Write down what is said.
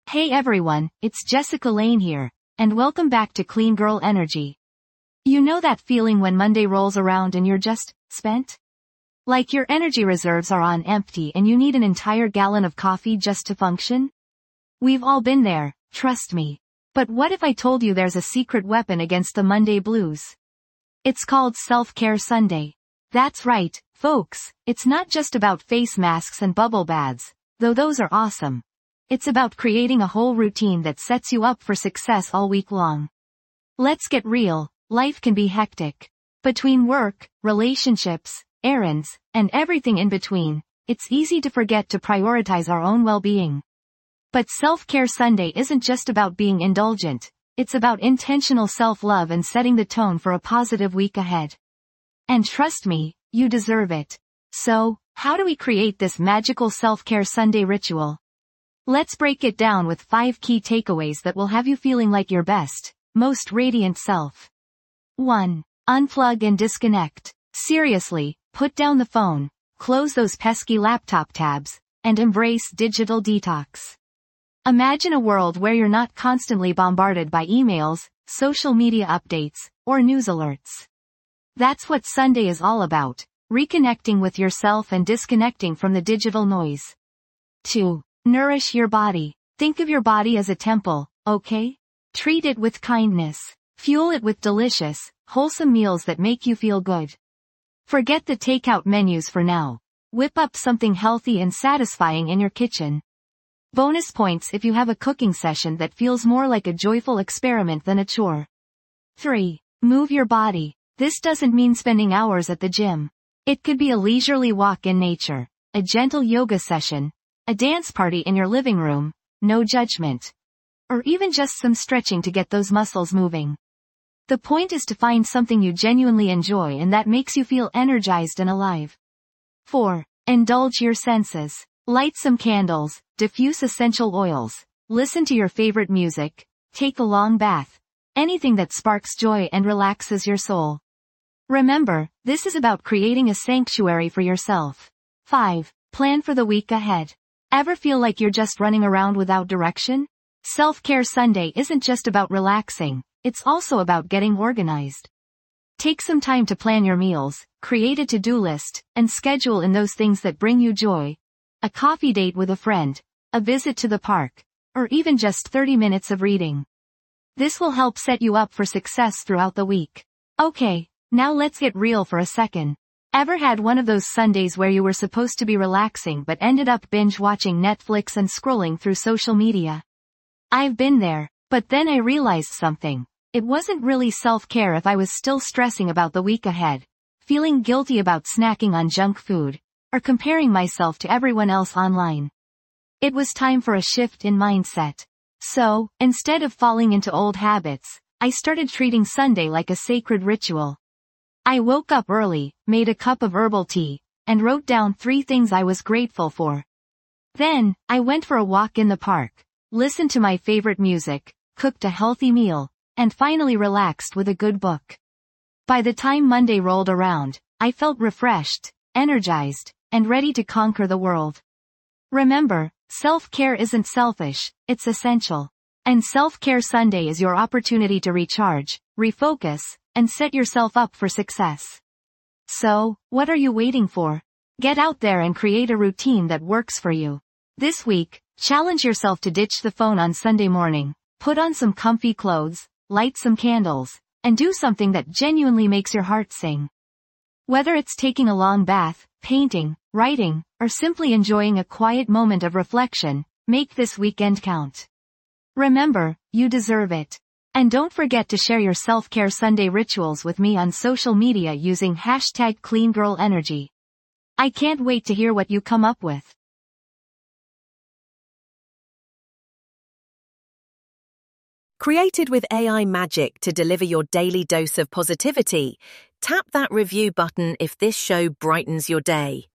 Hey everyone, it's Jessica Lane here, and welcome back to Clean Girl Energy. You know that feeling when Monday rolls around and you're just spent? Like your energy reserves are on empty and you need an entire gallon of coffee just to function? We've all been there, trust me. But what if I told you there's a secret weapon against the Monday blues? It's called Self-Care Sunday. That's right, folks, it's not just about face masks and bubble baths, though those are awesome. It's about creating a whole routine that sets you up for success all week long. Let's get real, life can be hectic. Between work, relationships, errands, and everything in between, it's easy to forget to prioritize our own well-being. But Self-Care Sunday isn't just about being indulgent, it's about intentional self-love and setting the tone for a positive week ahead. And trust me, you deserve it. So, how do we create this magical Self-Care Sunday ritual? Let's break it down with 5 key takeaways that will have you feeling like your best, most radiant self. 1. Unplug and disconnect. Seriously, put down the phone, close those pesky laptop tabs, and embrace digital detox. Imagine a world where you're not constantly bombarded by emails, social media updates, or news alerts. That's what Sunday is all about, reconnecting with yourself and disconnecting from the digital noise. 2. Nourish your body. Think of your body as a temple, okay? Treat it with kindness. Fuel it with delicious, wholesome meals that make you feel good. Forget the takeout menus for now. Whip up something healthy and satisfying in your kitchen. Bonus points if you have a cooking session that feels more like a joyful experiment than a chore. 3. Move your body. This doesn't mean spending hours at the gym. It could be a leisurely walk in nature, a gentle yoga session, a dance party in your living room, no judgment. Or even just some stretching to get those muscles moving. The point is to find something you genuinely enjoy and that makes you feel energized and alive. 4. Indulge your senses. Light some candles, diffuse essential oils, listen to your favorite music, take a long bath. Anything that sparks joy and relaxes your soul. Remember, this is about creating a sanctuary for yourself. 5. Plan for the week ahead. Ever feel like you're just running around without direction? Self-Care Sunday isn't just about relaxing, it's also about getting organized. Take some time to plan your meals, create a to-do list, and schedule in those things that bring you joy. A coffee date with a friend, a visit to the park, or even just 30 minutes of reading. This will help set you up for success throughout the week. Okay, now let's get real for a second. Ever had one of those Sundays where you were supposed to be relaxing but ended up binge-watching Netflix and scrolling through social media? I've been there, but then I realized something. It wasn't really self-care if I was still stressing about the week ahead, feeling guilty about snacking on junk food, or comparing myself to everyone else online. It was time for a shift in mindset. So, instead of falling into old habits, I started treating Sunday like a sacred ritual. I woke up early, made a cup of herbal tea, and wrote down 3 things I was grateful for. Then, I went for a walk in the park, listened to my favorite music, cooked a healthy meal, and finally relaxed with a good book. By the time Monday rolled around, I felt refreshed, energized, and ready to conquer the world. Remember, self-care isn't selfish, it's essential. And Self-Care Sunday is your opportunity to recharge, refocus, and set yourself up for success. So, what are you waiting for? Get out there and create a routine that works for you. This week, challenge yourself to ditch the phone on Sunday morning, put on some comfy clothes, light some candles, and do something that genuinely makes your heart sing. Whether it's taking a long bath, painting, writing, or simply enjoying a quiet moment of reflection, make this weekend count. Remember, you deserve it. And don't forget to share your Self-Care Sunday rituals with me on social media using #CleanGirlEnergy. I can't wait to hear what you come up with. Created with AI magic to deliver your daily dose of positivity, tap that review button if this show brightens your day.